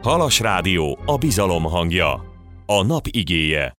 Halas Rádió, a bizalom hangja. A nap igéje.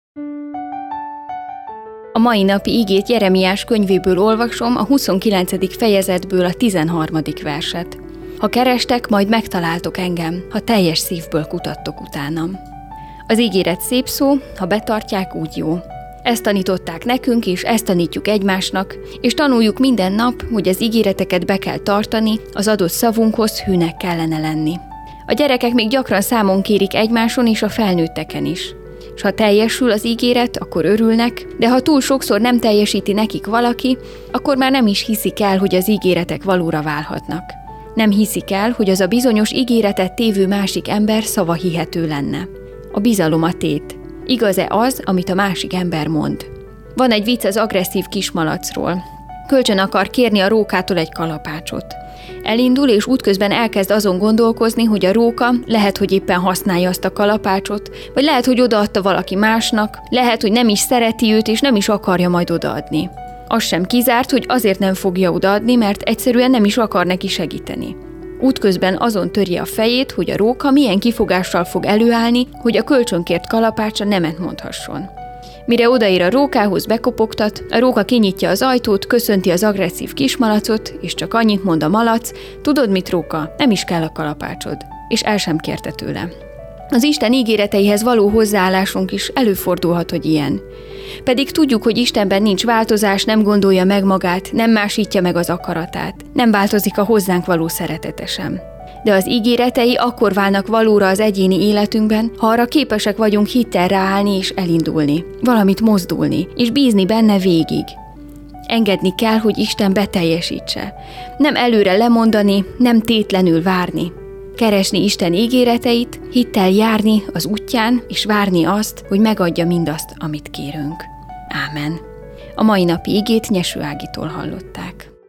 A mai napi igét Jeremiás könyvéből olvasom, a 29. fejezetből a 13. verset. Ha kerestek, majd megtaláltok engem, ha teljes szívből kutattok utánam. Az ígéret szép szó, ha betartják, úgy jó. Ezt tanították nekünk, és ezt tanítjuk egymásnak, és tanuljuk minden nap, hogy az ígéreteket be kell tartani, az adott szavunkhoz hűnek kellene lenni. A gyerekek még gyakran számon kérik egymáson és a felnőtteken is. S ha teljesül az ígéret, akkor örülnek, de ha túl sokszor nem teljesíti nekik valaki, akkor már nem is hiszik el, hogy az ígéretek valóra válhatnak. Nem hiszik el, hogy az a bizonyos ígéretet tévő másik ember szava hihető lenne. A bizalom a tét. Igaz-e az, amit a másik ember mond? Van egy vicc az agresszív kismalacról. Kölcsön akar kérni a rókától egy kalapácsot. Elindul, és útközben elkezd azon gondolkozni, hogy a róka lehet, hogy éppen használja azt a kalapácsot, vagy lehet, hogy odaadta valaki másnak, lehet, hogy nem is szereti őt, és nem is akarja majd odaadni. Az sem kizárt, hogy azért nem fogja odaadni, mert egyszerűen nem is akar neki segíteni. Útközben azon törje a fejét, hogy a róka milyen kifogással fog előállni, hogy a kölcsönkért kalapácsa nemet mondhasson. Mire odaér a rókához, bekopogtat, a róka kinyitja az ajtót, köszönti az agresszív kismalacot, és csak annyit mond a malac: tudod mit, róka, nem is kell a kalapácsod, és el sem kérte tőle. Az Isten ígéreteihez való hozzáállásunk is előfordulhat, hogy ilyen. Pedig tudjuk, hogy Istenben nincs változás, nem gondolja meg magát, nem másítja meg az akaratát, nem változik a hozzánk való szeretete sem. De az ígéretei akkor válnak valóra az egyéni életünkben, ha arra képesek vagyunk hittel ráállni és elindulni, valamit mozdulni, és bízni benne végig. Engedni kell, hogy Isten beteljesítse. Nem előre lemondani, nem tétlenül várni. Keresni Isten ígéreteit, hittel járni az útján, és várni azt, hogy megadja mindazt, amit kérünk. Ámen. A mai napi igét Nyeső Ágitól hallották.